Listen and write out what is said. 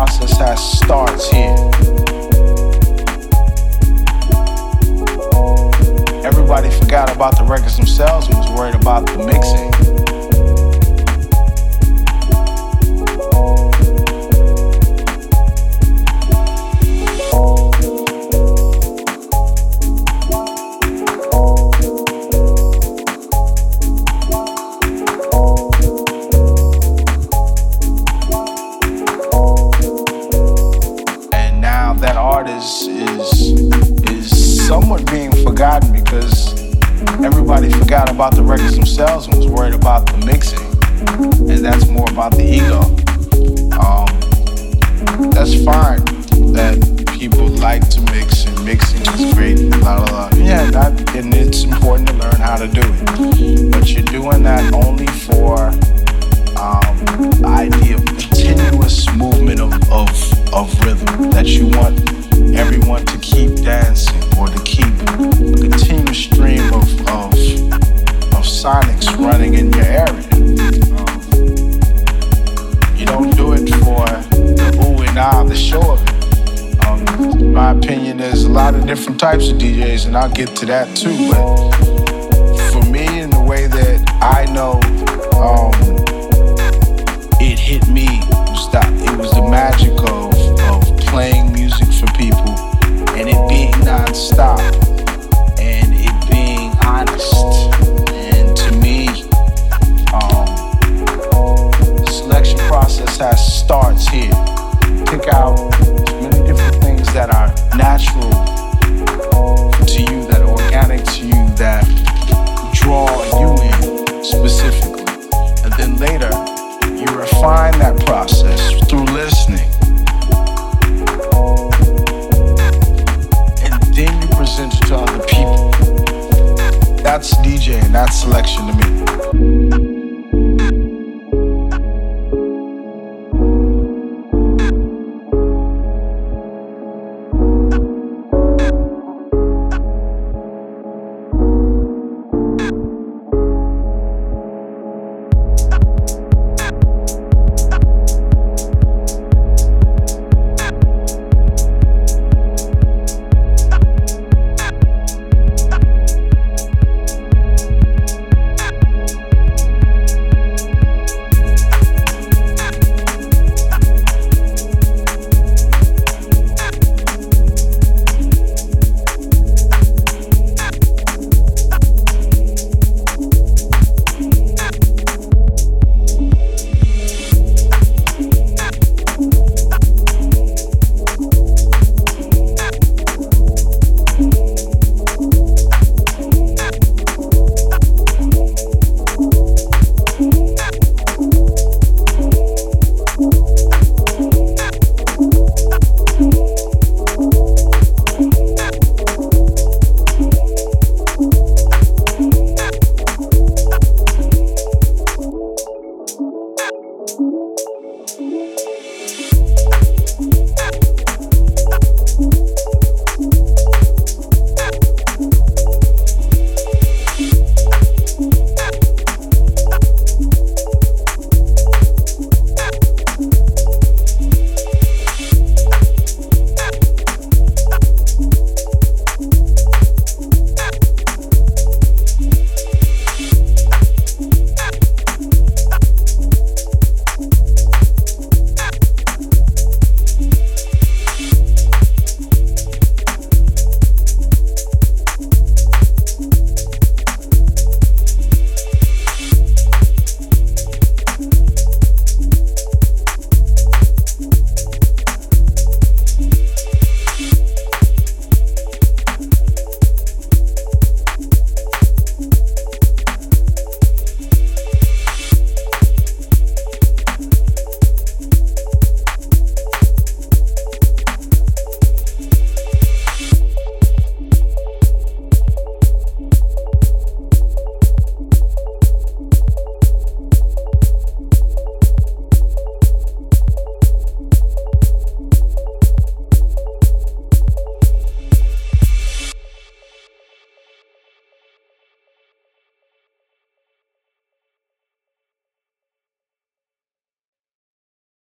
process has starts here. Everybody forgot about the records themselves and was worried about the mixing. Is somewhat being forgotten because everybody forgot about the records themselves and was worried about the mixing, and that's more about the ego. That's fine that people like to mix and mixing is great, blah blah blah. Yeah, and it's important to learn how to do it, but you're doing that only for the idea of continuous movement of rhythm, that you want everyone to keep dancing or to keep a continuous stream of sonics running in your area. You don't do it for the ooh and ah, the show of it. In my opinion, there's a lot of different types of DJs, and I'll get to that too, but for me, in the way that I know it hit me, it was the magic of playing music for people and it being non-stop and it being honest. And to me, the selection process starts here. Pick out as many different things that are natural to you, that are organic to you, that draw you in specifically. And then later, you refine that process through listening. And then you present it to other people. That's DJing, that's selection to me.